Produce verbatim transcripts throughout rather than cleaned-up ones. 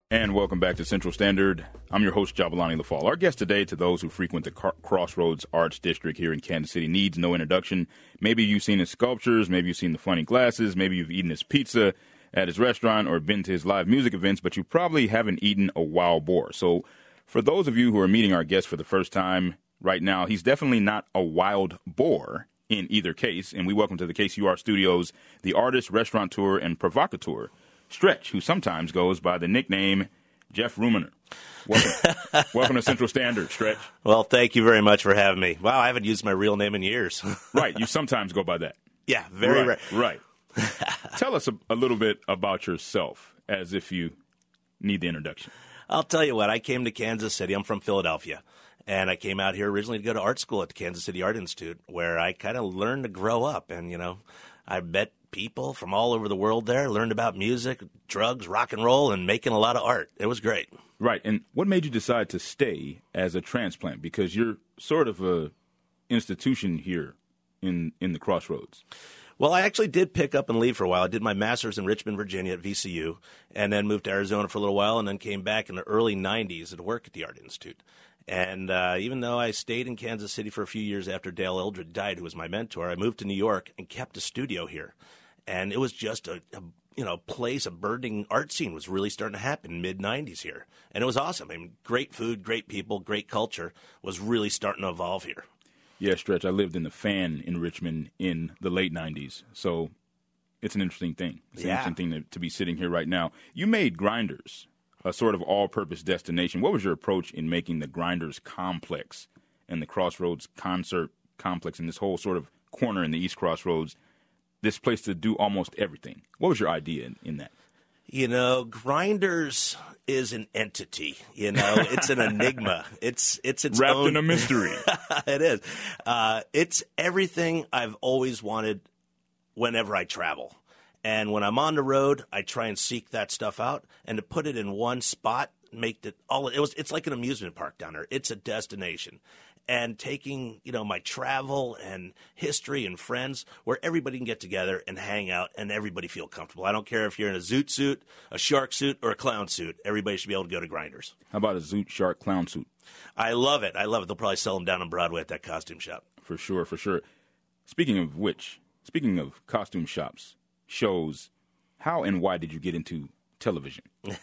And welcome back to Central Standard. I'm your host, Jabalani Lafall. Our guest today, to those who frequent the Car- Crossroads Arts District here in Kansas City, needs no introduction. Maybe you've seen his sculptures, maybe you've seen the funny glasses, maybe you've eaten his pizza at his restaurant or been to his live music events, but you probably haven't eaten a wild boar. So for those of you who are meeting our guest for the first time right now, he's definitely not a wild boar in either case. And we welcome to the K C U R studios the artist, restaurateur, and provocateur, Stretch, who sometimes goes by the nickname Jeff Rumener. Welcome, welcome to Central Standard, Stretch. Well, thank you very much for having me. Wow, I haven't used my real name in years. Right, you sometimes go by that. Yeah, very right, rare. Right. Tell us a, a little bit about yourself, as if you need the introduction. I'll tell you what, I came to Kansas City. I'm from Philadelphia. And I came out here originally to go to art school at the Kansas City Art Institute, where I kind of learned to grow up. And, you know, I met people from all over the world there, learned about music, drugs, rock and roll, and making a lot of art. It was great. Right. And what made you decide to stay as a transplant? Because you're sort of a institution here in, in the Crossroads. Well, I actually did pick up and leave for a while. I did my master's in Richmond, Virginia at V C U, and then moved to Arizona for a little while, and then came back in the early nineties to work at the Art Institute. And uh, even though I stayed in Kansas City for a few years after Dale Eldred died, who was my mentor, I moved to New York and kept a studio here. And it was just a, a you know place, a burgeoning art scene was really starting to happen mid nineties here. And it was awesome. I mean, great food, great people, great culture was really starting to evolve here. Yeah, Stretch, I lived in the Fan in Richmond in the late nineties. So it's an interesting thing. It's an yeah. interesting thing to, to be sitting here right now. You made Grinders a sort of all-purpose destination. What was your approach in making the Grinders complex and the Crossroads concert complex and this whole sort of corner in the East Crossroads, this place to do almost everything? What was your idea in, in that? You know, Grinders is an entity. You know, it's an enigma. It's it's its wrapped own... in a mystery. It is. Uh, it's everything I've always wanted whenever I travel. And when I'm on the road, I try and seek that stuff out, and to put it in one spot, make it all. It was. It's like an amusement park down there. It's a destination, and taking you know my travel and history and friends where everybody can get together and hang out, and everybody feel comfortable. I don't care if you're in a zoot suit, a shark suit, or a clown suit. Everybody should be able to go to Grinders. How about a zoot, shark, clown suit? I love it. I love it. They'll probably sell them down on Broadway at that costume shop. For sure, for sure. Speaking of which, speaking of costume shops, shows, how and why did you get into television?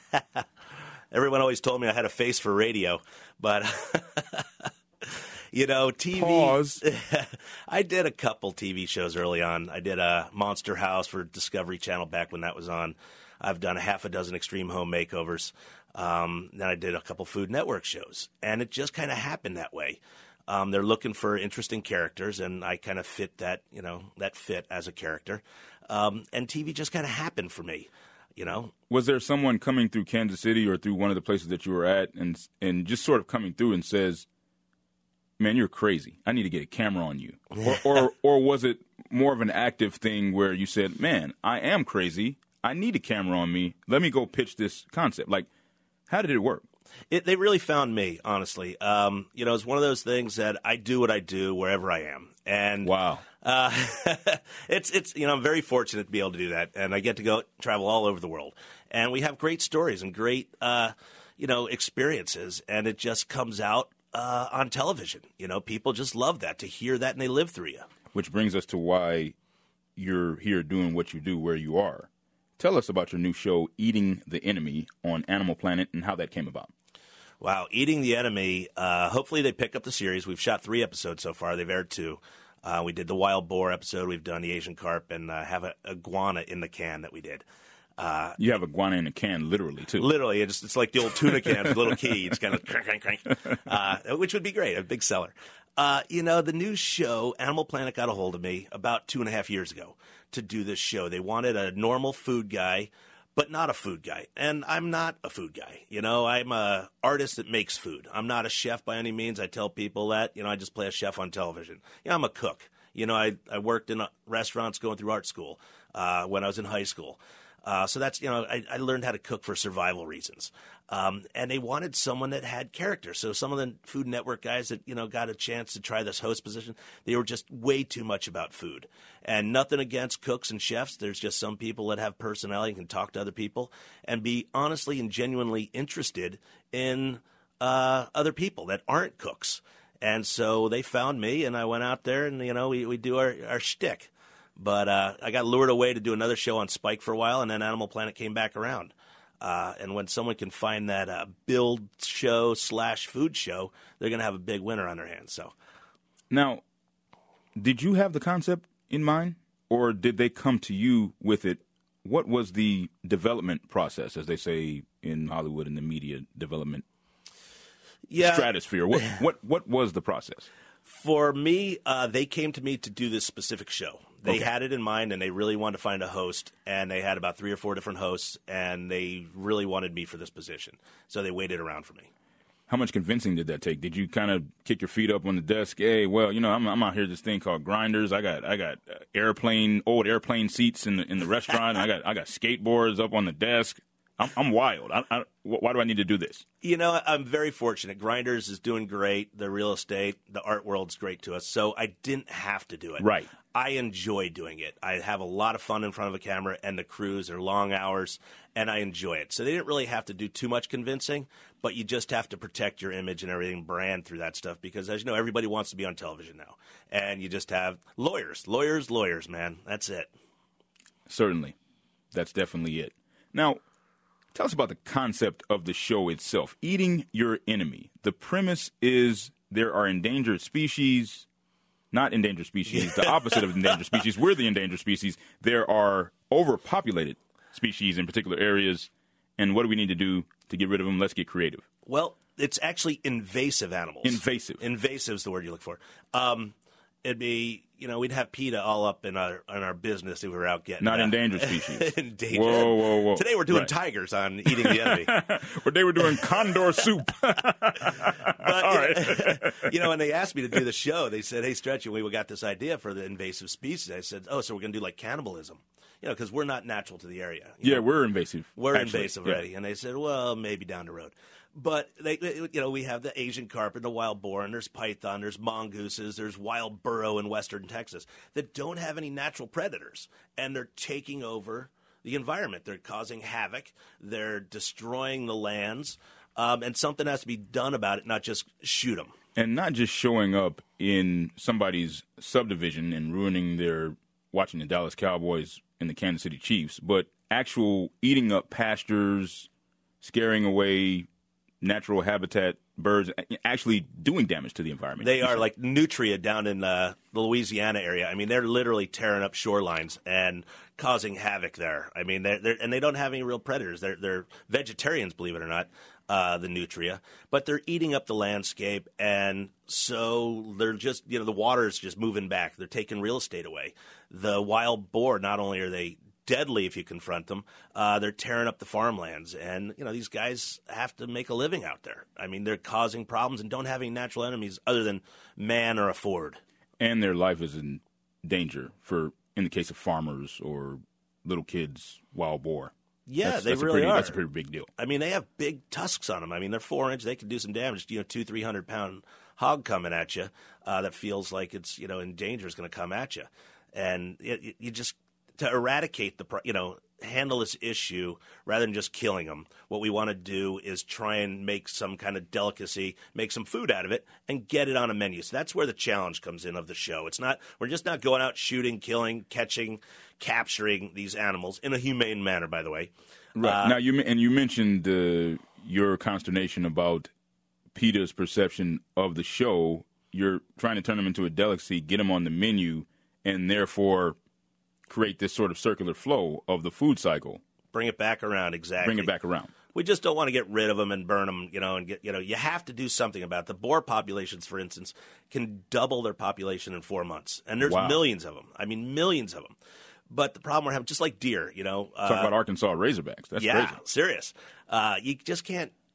Everyone always told me I had a face for radio, but, you know, T V. Pause. I did a couple T V shows early on. I did a Monster House for Discovery Channel back when that was on. I've done a half a dozen Extreme Home Makeovers. Um, then I did a couple Food Network shows, and it just kind of happened that way. Um, they're looking for interesting characters, and I kind of fit that, you know, that fit as a character. Um, and T V just kind of happened for me, you know. Was there someone coming through Kansas City or through one of the places that you were at and and just sort of coming through and says, man, you're crazy. I need to get a camera on you. Or, or, or was it more of an active thing where you said, man, I am crazy. I need a camera on me. Let me go pitch this concept. Like, how did it work? It, they really found me, honestly. Um, you know, it's one of those things that I do what I do wherever I am. And wow. Uh, it's, it's, you know, I'm very fortunate to be able to do that. And I get to go travel all over the world. And we have great stories and great, uh, you know, experiences. And it just comes out uh, on television. You know, people just love that, to hear that, and they live through you. Which brings us to why you're here doing what you do where you are. Tell us about your new show, Eating the Enemy, on Animal Planet, and how that came about. Wow, Eating the Enemy. Uh, hopefully they pick up the series. We've shot three episodes so far. They've aired two. Uh, we did the wild boar episode. We've done the Asian carp, and uh, have an iguana in the can that we did. Uh, you have iguana in a can, literally, too. Literally. It's, it's like the old tuna can with a little key. You just kind of crank, crank, crank, uh, which would be great, a big seller. Uh, you know, the new show, Animal Planet got a hold of me about two and a half years ago to do this show. They wanted a normal food guy, but not a food guy. And I'm not a food guy. You know, I'm a artist that makes food. I'm not a chef by any means. I tell people that. You know, I just play a chef on television. You know, I'm a cook. You know, I, I worked in restaurants going through art school uh, when I was in high school. Uh, so that's, you know, I, I learned how to cook for survival reasons. Um, and they wanted someone that had character. So some of the Food Network guys that, you know, got a chance to try this host position, they were just way too much about food. And nothing against cooks and chefs. There's just some people that have personality and can talk to other people and be honestly and genuinely interested in uh, other people that aren't cooks. And so they found me, and I went out there, and, you know, we, we do our, our shtick. But uh, I got lured away to do another show on Spike for a while, and then Animal Planet came back around. Uh, and when someone can find that uh, build show slash food show, they're going to have a big winner on their hands. So, now, did you have the concept in mind, or did they come to you with it? What was the development process, as they say in Hollywood in the media development yeah, stratosphere? What what what was the process? For me, uh, they came to me to do this specific show. They Okay. had it in mind, and they really wanted to find a host, and they had about three or four different hosts, and they really wanted me for this position. So they waited around for me. How much convincing did that take? Did you kind of kick your feet up on the desk? Hey, well, you know, I'm, I'm out here this thing called Grinders. I got I got uh, airplane old airplane seats in the in the restaurant. I got I got skateboards up on the desk. I'm, I'm wild. I, I, why do I need to do this? You know, I'm very fortunate. Grinders is doing great. The real estate, the art world's great to us. So I didn't have to do it. Right. I enjoy doing it. I have a lot of fun in front of a camera, and the crews are long hours, and I enjoy it. So they didn't really have to do too much convincing, but you just have to protect your image and everything, brand through that stuff, because as you know, everybody wants to be on television now. And you just have lawyers, lawyers, lawyers, man. That's it. Certainly. That's definitely it. Now, tell us about the concept of the show itself. Eating Your Enemy. The premise is there are endangered species, not endangered species, the opposite of endangered species. We're the endangered species. There are overpopulated species in particular areas. And what do we need to do to get rid of them? Let's get creative. Well, it's actually invasive animals. Invasive. Invasive is the word you look for. Um, it'd be, you know, we'd have PETA all up in our in our business if we were out getting Not uh, endangered species. endangered. Whoa, whoa, whoa. Today we're doing Right. tigers on eating the enemy. Or they were doing condor soup. But, All right. you know, when they asked me to do the show, they said, hey, Stretchy, we got this idea for the invasive species. I said, oh, so we're going to do like cannibalism. You know, because we're not natural to the area. You Yeah, know, we're invasive. We're actually. invasive Yeah. already. And they said, well, maybe down the road. But, they, you know, we have the Asian carp and the wild boar, and there's python, there's mongooses, there's wild burro in western Texas that don't have any natural predators. And they're taking over the environment. They're causing havoc. They're destroying the lands. Um, and something has to be done about it, not just shoot them. And not just showing up in somebody's subdivision and ruining their watching the Dallas Cowboys and the Kansas City Chiefs, but actual eating up pastures, scaring away natural habitat, birds, actually doing damage to the environment. They are like Nutria down in uh, the Louisiana area. I mean, they're literally tearing up shorelines and causing havoc there. I mean, they're, they're and they don't have any real predators. They're they're vegetarians, believe it or not, uh, the Nutria, but they're eating up the landscape, and so they're just, you know, the water is just moving back. They're taking real estate away. The wild boar, not only are they deadly if you confront them, uh, they're tearing up the farmlands. And, you know, these guys have to make a living out there. I mean, they're causing problems and don't have any natural enemies other than man or a Ford. And their life is in danger for, in the case of farmers or little kids, wild boar. Yeah, that's, they that's really a pretty, are. That's a pretty big deal. I mean, they have big tusks on them. I mean, they're four inch. They can do some damage. You know, two, three hundred pound hog coming at you uh, that feels like it's, you know, in danger is going to come at you. And it, you just, to eradicate the, you know, handle this issue rather than just killing them, what we want to do is try and make some kind of delicacy, make some food out of it, and get it on a menu. So that's where the challenge comes in of the show. It's not, we're just not going out shooting, killing, catching, capturing these animals in a humane manner, by the way. Right. Uh, now, you and you mentioned uh, your consternation about PETA's perception of the show. You're trying to turn them into a delicacy, get them on the menu, and therefore create this sort of circular flow of the food cycle. Bring it back around, exactly. Bring it back around. We just don't want to get rid of them and burn them, you know, and get, you know, you have to do something about it. The boar populations, for instance, can double their population in four months. And there's Wow. millions of them. I mean, millions of them. But the problem we're having, just like deer, you know. Talk uh, about Arkansas Razorbacks. That's yeah, crazy. serious. Uh, you just can't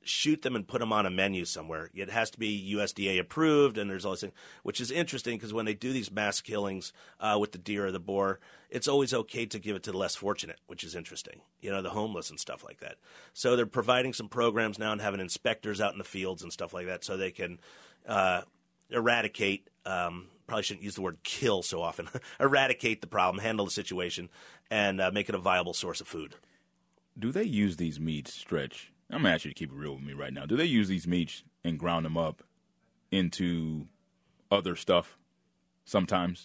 shoot them and put them on a menu somewhere. It has to be U S D A approved, and there's all this thing, which is interesting because when they do these mass killings uh, with the deer or the boar, it's always okay to give it to the less fortunate, which is interesting, you know, the homeless and stuff like that. So they're providing some programs now and having inspectors out in the fields and stuff like that so they can uh, eradicate, um, probably shouldn't use the word kill so often, eradicate the problem, handle the situation, and uh, make it a viable source of food. Do they use these meats, Stretch? I'm going to ask you to keep it real with me right now. Do they use these meats and ground them up into other stuff sometimes?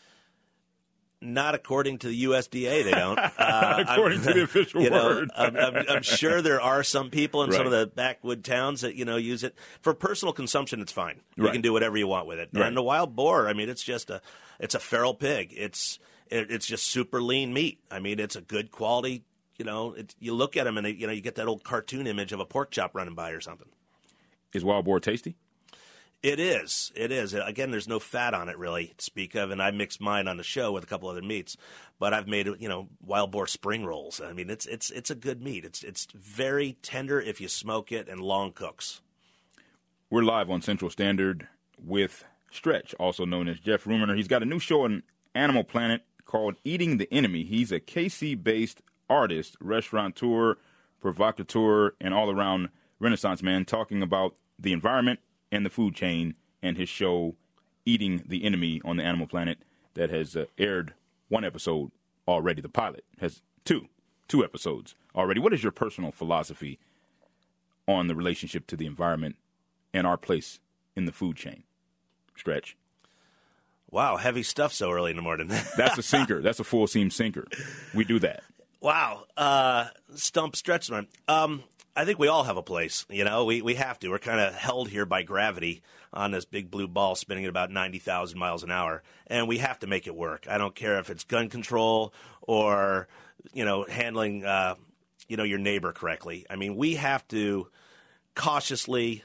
Not according to the U S D A, they don't. Uh, according I'm, to the official you know, word. I'm, I'm, I'm sure there are some people in right. some of the backwood towns that, you know, use it. For personal consumption, it's fine. You right. can do whatever you want with it. Right. And the wild boar, I mean, it's just a, it's a feral pig. It's, it, it's just super lean meat. I mean, it's a good quality, you know, it, you look at them and, they, you know, you get that old cartoon image of a pork chop running by or something. Is wild boar tasty? It is. It is. Again, there's no fat on it really to speak of, and I mixed mine on the show with a couple other meats. But I've made, you know, wild boar spring rolls. I mean, it's it's it's a good meat. It's it's very tender if you smoke it and long cooks. We're live on Central Standard with Stretch, also known as Jeff Ruminer. He's got a new show on Animal Planet called Eating the Enemy. He's a K C-based artist, restaurateur, provocateur, and all-around Renaissance man talking about the environment and the food chain, and his show, Eating the Enemy, on the Animal Planet, that has uh, aired one episode already. The pilot has two, two episodes already. What is your personal philosophy on the relationship to the environment and our place in the food chain? Stretch. Wow, heavy stuff so early in the morning. That's a sinker. That's a full seam sinker. We do that. Wow. Uh, stump Stretch. Um, I think we all have a place, you know. We we have to. We're kind of held here by gravity on this big blue ball spinning at about ninety thousand miles an hour, and we have to make it work. I don't care if it's gun control or, you know, handling, uh, you know, your neighbor correctly. I mean, we have to cautiously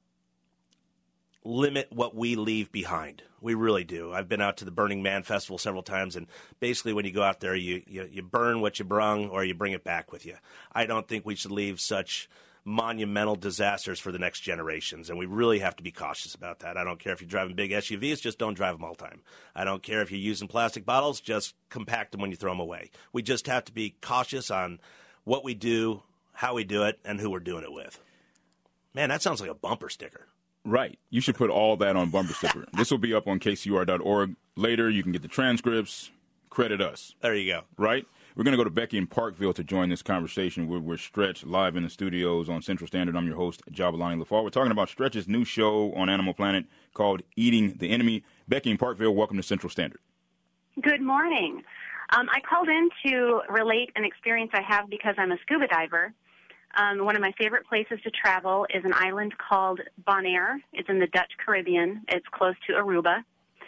limit what we leave behind. We really do. I've been out to the Burning Man Festival several times, and basically when you go out there, you, you, you burn what you brung or you bring it back with you. I don't think we should leave such monumental disasters for the next generations, and we really have to be cautious about that. I don't care if you're driving big S U Vs, just don't drive them all the time. I don't care if you're using plastic bottles, just compact them when you throw them away. We just have to be cautious on what we do, how we do it, and who we're doing it with. Man, that sounds like a bumper sticker. Right. You should put all that on bumper sticker. This will be up on K C U R dot org later. You can get the transcripts. Credit us. There you go. Right? We're going to go to Becky in Parkville to join this conversation. We're, we're Stretch live in the studios on Central Standard. I'm your host, Jabalani LaFall. We're talking about Stretch's new show on Animal Planet called Eating the Enemy. Becky in Parkville, welcome to Central Standard. Good morning. Um, I called in to relate an experience I have because I'm a scuba diver. Um, one of my favorite places to travel is an island called Bonaire. It's in the Dutch Caribbean. It's close to Aruba.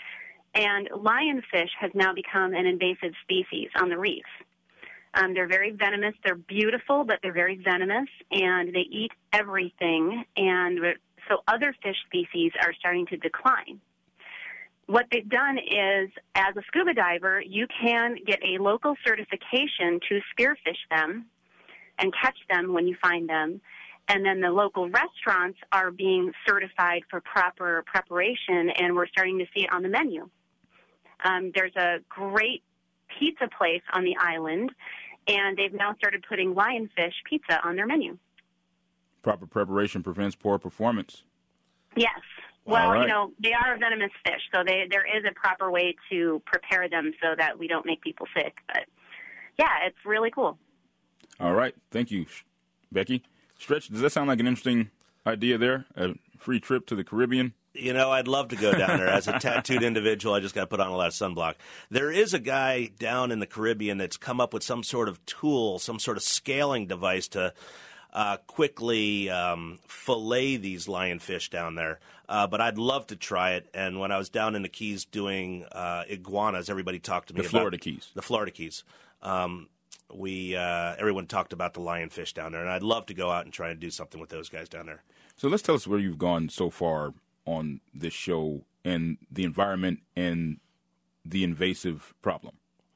And lionfish has now become an invasive species on the reef. Um, they're very venomous. They're beautiful, but they're very venomous, and they eat everything. And so other fish species are starting to decline. What they've done is, as a scuba diver, you can get a local certification to spearfish them and catch them when you find them. And then the local restaurants are being certified for proper preparation, and we're starting to see it on the menu. Um, there's a great pizza place on the island, and they've now started putting lionfish pizza on their menu. Proper preparation prevents poor performance. Yes. Well, right. you know, they are a venomous fish, so they, there is a proper way to prepare them so that we don't make people sick. But, yeah, it's really cool. All right. Thank you, Becky. Stretch, does that sound like an interesting idea there? A free trip to the Caribbean? You know, I'd love to go down there. As a tattooed individual, I just got to put on a lot of sunblock. There is a guy down in the Caribbean that's come up with some sort of tool, some sort of scaling device to uh, quickly um, fillet these lionfish down there. Uh, but I'd love to try it. And when I was down in the Keys doing uh, iguanas, everybody talked to me the about Florida Keys. The Florida Keys. Um, we uh, everyone talked about the lionfish down there, and I'd love to go out and try and do something with those guys down there. So let's tell us where you've gone so far on this show and the environment and the invasive problem.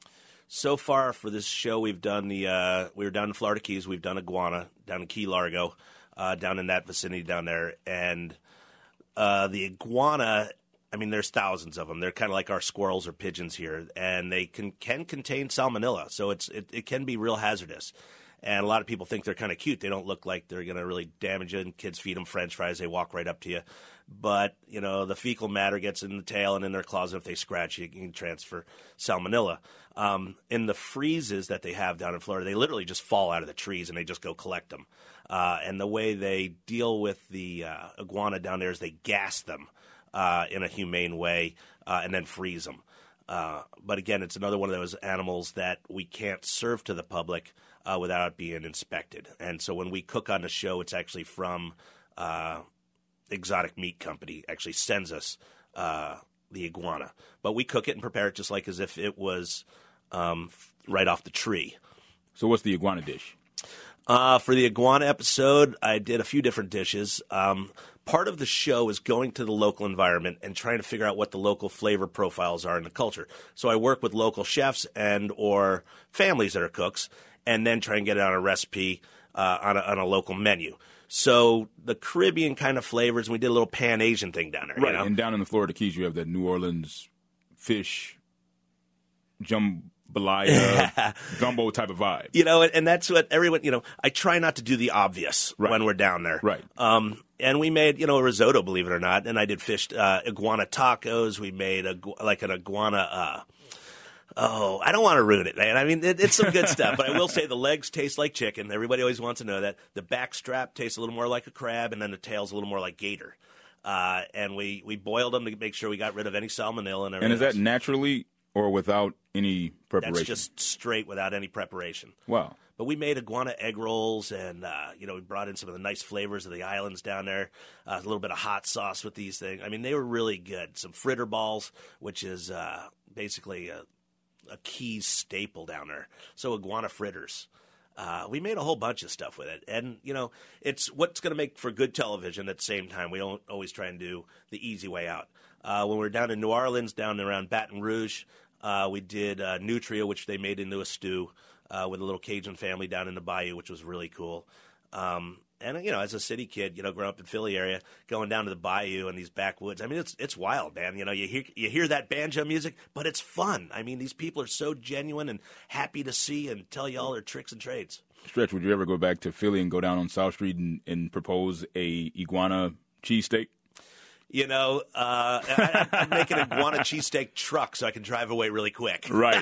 So far for this show, we've done the uh, we were down in Florida Keys. We've done iguana down in Key Largo. uh, down in that vicinity down there. And uh, the iguana, I mean, there's thousands of them. They're kind of like our squirrels or pigeons here, and they can, can contain salmonella, so it's it, it can be real hazardous. And a lot of people think they're kind of cute. They don't look like they're going to really damage you. And kids feed them French fries. They walk right up to you. But, you know, the fecal matter gets in the tail and in their claws. And if they scratch you, you can transfer salmonella. Um, in the freezes that they have down in Florida, they literally just fall out of the trees and they just go collect them. Uh, and the way they deal with the uh, iguana down there is they gas them uh, in a humane way uh, and then freeze them. Uh, but again, it's another one of those animals that we can't serve to the public uh, without it being inspected. And so when we cook on the show, it's actually from uh, Exotic Meat Company actually sends us uh, the iguana. But we cook it and prepare it just like as if it was um, right off the tree. So what's the iguana dish? Uh, for the iguana episode, I did a few different dishes. Um, part of the show is going to the local environment and trying to figure out what the local flavor profiles are in the culture. So I work with local chefs and or families that are cooks, and then try and get it on a recipe uh, on, a, on a local menu. So the Caribbean kind of flavors, and we did a little Pan-Asian thing down there. Right, You know? and down in the Florida Keys, you have that New Orleans fish jambalaya gumbo type of vibe. You know, and that's what everyone, you know, I try not to do the obvious Right. when we're down there. Right. Um, and we made, you know, a risotto, believe it or not, and I did fish uh, iguana tacos. We made a, like an iguana, uh, oh, I don't want to ruin it, man. I mean, it, it's some good stuff, but I will say the legs taste like chicken. Everybody always wants to know that. The back strap tastes a little more like a crab, and then the tail's a little more like gator. Uh, and we, we boiled them to make sure we got rid of any salmonella and everything And is that else. naturally or without any preparation? That's just straight without any preparation. Wow. But we made iguana egg rolls, and uh, you know, we brought in some of the nice flavors of the islands down there. Uh, a little bit of hot sauce with these things. I mean, they were really good. Some fritter balls, which is uh, basically a, a key staple down there. So iguana fritters. Uh, we made a whole bunch of stuff with it, and you know, it's what's going to make for good television. At the same time, we don't always try and do the easy way out. Uh, when we were down in New Orleans, down around Baton Rouge, uh, we did uh, nutria, which they made into a stew. Uh, with a little Cajun family down in the bayou, which was really cool. Um, and, you know, as a city kid, you know, growing up in Philly area, going down to the bayou and these backwoods, I mean, it's it's wild, man. You know, you hear, you hear that banjo music, but it's fun. I mean, these people are so genuine and happy to see and tell you all their tricks and trades. Stretch, would you ever go back to Philly and go down on South Street and, and propose a iguana cheesesteak? You know, uh, I, I'd make an iguana cheesesteak truck so I can drive away really quick. Right.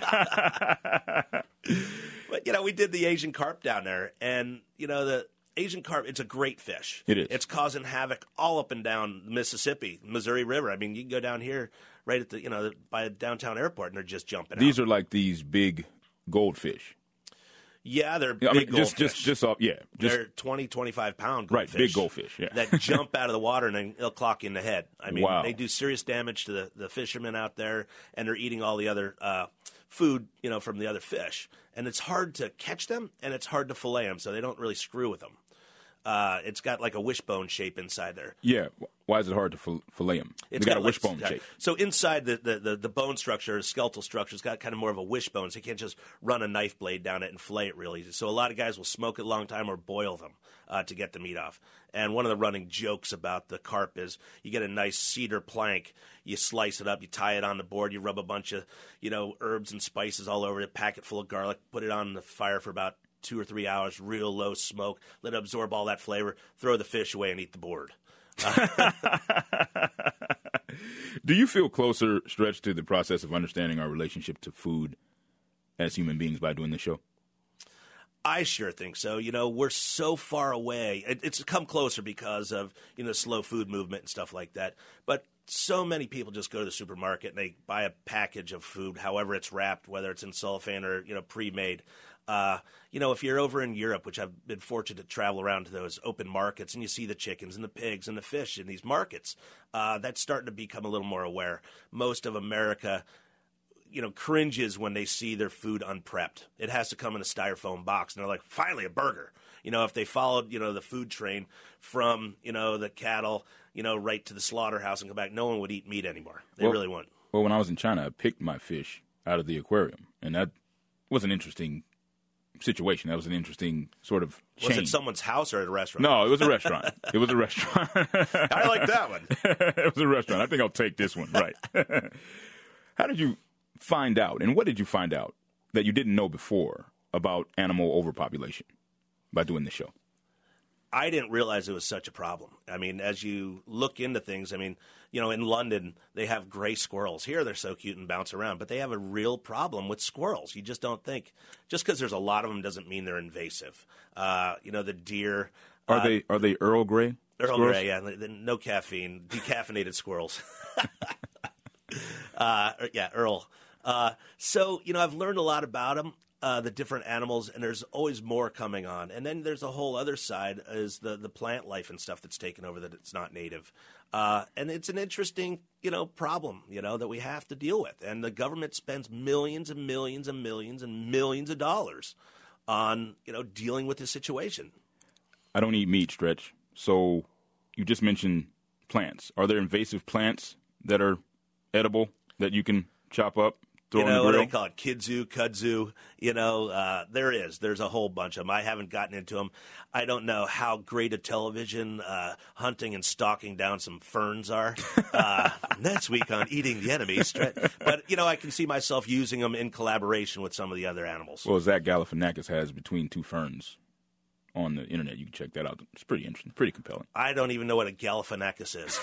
But, you know, we did the Asian carp down there, and, you know, the Asian carp, it's a great fish. It is. It's causing havoc all up and down Mississippi, Missouri River. I mean, you can go down here right at the, you know, by the downtown airport, and they're just jumping These out. are like these big goldfish. Yeah, they're I big mean, just, goldfish. just, just off, yeah. Just, They're twenty, twenty-five pound right, goldfish. big goldfish, yeah. That jump out of the water and then they'll clock you in the head. I mean, Wow. they do serious damage to the, the fishermen out there, and they're eating all the other uh, food, you know, from the other fish. And it's hard to catch them, and it's hard to fillet them, so they don't really screw with them. Uh, it's got like a wishbone shape inside there. Yeah. Why is it hard to fil- fillet them? It's got a like- wishbone shape. So inside the, the, the, the bone structure, the skeletal structure, it's got kind of more of a wishbone, so you can't just run a knife blade down it and fillet it real easy. So a lot of guys will smoke it a long time or boil them uh, to get the meat off. And one of the running jokes about the carp is you get a nice cedar plank, you slice it up, you tie it on the board, you rub a bunch of, you know, herbs and spices all over it, pack it full of garlic, put it on the fire for about two or three hours, real low smoke, let it absorb all that flavor, throw the fish away and eat the board. Do you feel closer, Stretch, to the process of understanding our relationship to food as human beings by doing this show? I sure think so. You know, we're so far away. It, it's come closer because of, you know, slow food movement and stuff like that. But so many people just go to the supermarket and they buy a package of food, however it's wrapped, whether it's in cellophane or, you know, pre-made. Uh, you know, if you're over in Europe, which I've been fortunate to travel around to those open markets, and you see the chickens and the pigs and the fish in these markets, uh, that's starting to become a little more aware. Most of America, you know, cringes when they see their food unprepped. It has to come in a styrofoam box, and they're like, finally, a burger. You know, if they followed, you know, the food train from, you know, the cattle, you know, right to the slaughterhouse and come back, no one would eat meat anymore. They Well- really wouldn't. Well, when I was in China, I picked my fish out of the aquarium, and that was an interesting situation. That was an interesting sort of change. Was it someone's house or at a restaurant? No, it was a restaurant. It was a restaurant. I like that one. It was a restaurant. I think I'll take this one. Right. How did you find out, and what did you find out that you didn't know before about animal overpopulation by doing this show? I didn't realize it was such a problem. I mean, as you look into things, I mean, you know, in London, they have gray squirrels. Here, they're so cute and bounce around, but they have a real problem with squirrels. You just don't think, just because there's a lot of them doesn't mean they're invasive. Uh, you know, the deer. Are uh, they are they Earl Grey? Earl squirrels? Grey, yeah. No caffeine, decaffeinated squirrels. uh, yeah, Earl. Uh, so, you know, I've learned a lot about them. Uh, the different animals, and there's always more coming on. And then there's a whole other side is the, the plant life and stuff that's taken over that it's not native. Uh, and it's an interesting, you know, problem, you know, that we have to deal with. And the government spends millions and millions and millions and millions of dollars on, you know, dealing with this situation. I don't eat meat, Stretch. So you just mentioned plants. Are there invasive plants that are edible that you can chop up? You know, the what do they call it? Kudzu, kudzu. You know, uh, there is. There's a whole bunch of them. I haven't gotten into them. I don't know how great a television uh, hunting and stalking down some ferns are. Uh, next week on Eating the Enemy. But, you know, I can see myself using them in collaboration with some of the other animals. Well, Zach Galifianakis has Between Two Ferns on the internet. You can check that out. It's pretty interesting, pretty compelling. I don't even know what a Galifianakis is.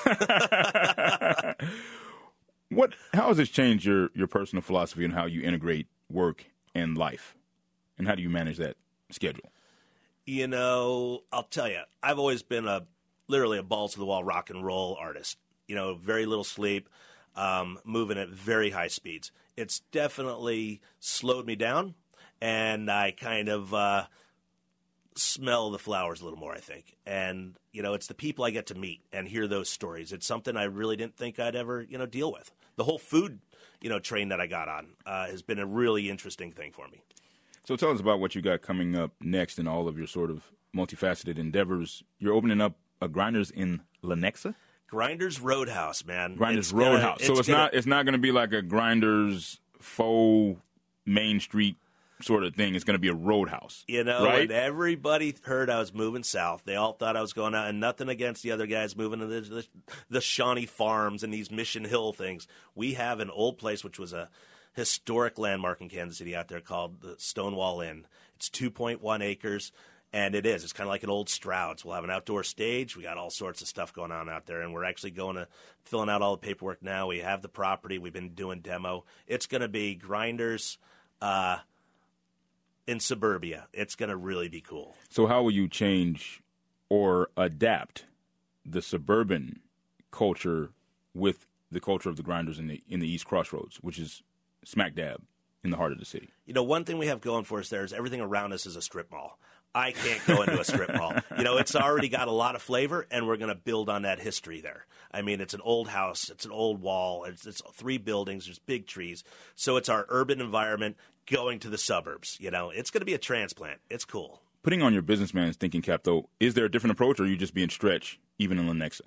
What? How has this changed your, your personal philosophy and how you integrate work and life? And how do you manage that schedule? You know, I'll tell you, I've always been a literally a balls-to-the-wall rock and roll artist. You know, very little sleep, um, moving at very high speeds. It's definitely slowed me down, and I kind of uh, smell the flowers a little more, I think. And, you know, it's the people I get to meet and hear those stories. It's something I really didn't think I'd ever, you know, deal with. The whole food, you know, train that I got on uh, has been a really interesting thing for me. So tell us about what you got coming up next in all of your sort of multifaceted endeavors. You're opening up a Grinders in Lenexa? Grinders Roadhouse, man. Grinders it's Roadhouse. Gonna, it's so it's gonna, not it's not going to be like a Grinders faux Main Street sort of thing. It's going to be a roadhouse. You know, right? when everybody heard I was moving south, they all thought I was going out, and nothing against the other guys moving to the, the, the Shawnee Farms and these Mission Hill things. We have an old place, which was a historic landmark in Kansas City out there called the Stonewall Inn. It's two point one acres, and it is. It's kind of like an old Stroud's. We'll have an outdoor stage. We got all sorts of stuff going on out there, and we're actually going to filling out all the paperwork now. We have the property. We've been doing demo. It's going to be Grinders uh, in suburbia. It's going to really be cool. So how will you change or adapt the suburban culture with the culture of the Grinders in the in the East Crossroads, which is smack dab in the heart of the city? You know, one thing we have going for us there is everything around us is a strip mall. I can't go into a strip mall. You know, it's already got a lot of flavor, and we're going to build on that history there. I mean, it's an old house. It's an old wall. It's, it's three buildings. There's big trees. So it's our urban environment going to the suburbs. You know, it's going to be a transplant. It's cool. Putting on your businessman's thinking cap, though, is there a different approach, or are you just being stretched, even in Lenexa?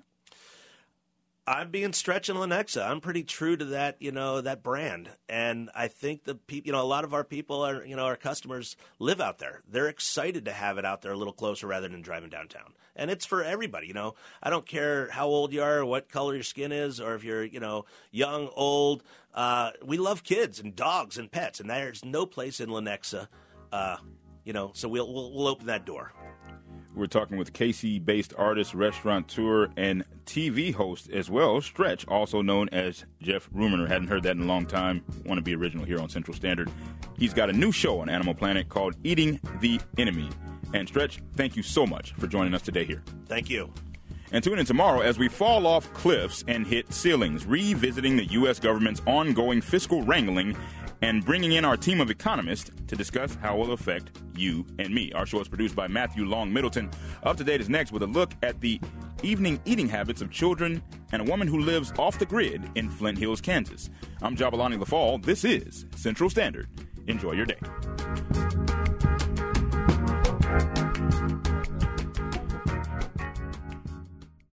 I'm being Stretch in Lenexa. I'm pretty true to that, you know, that brand. And I think the people, you know, a lot of our people are, you know, our customers live out there. They're excited to have it out there a little closer rather than driving downtown. And it's for everybody, you know. I don't care how old you are or what color your skin is or if you're, you know, young, old. Uh, we love kids and dogs and pets. And there's no place in Lenexa, uh, you know, so we'll, we'll, we'll open that door. We're talking with K C-based artist, restaurateur, and T V host as well, Stretch, also known as Jeff Rumener. Hadn't heard that in a long time. Want to be original here on Central Standard. He's got a new show on Animal Planet called Eating the Enemy. And Stretch, thank you so much for joining us today here. Thank you. And tune in tomorrow as we fall off cliffs and hit ceilings, revisiting the U S government's ongoing fiscal wrangling and bringing in our team of economists to discuss how it will affect you and me. Our show is produced by Matthew Long Middleton. Up to Date is next with a look at the evening eating habits of children and a woman who lives off the grid in Flint Hills, Kansas. I'm Jabalani LaFall. This is Central Standard. Enjoy your day.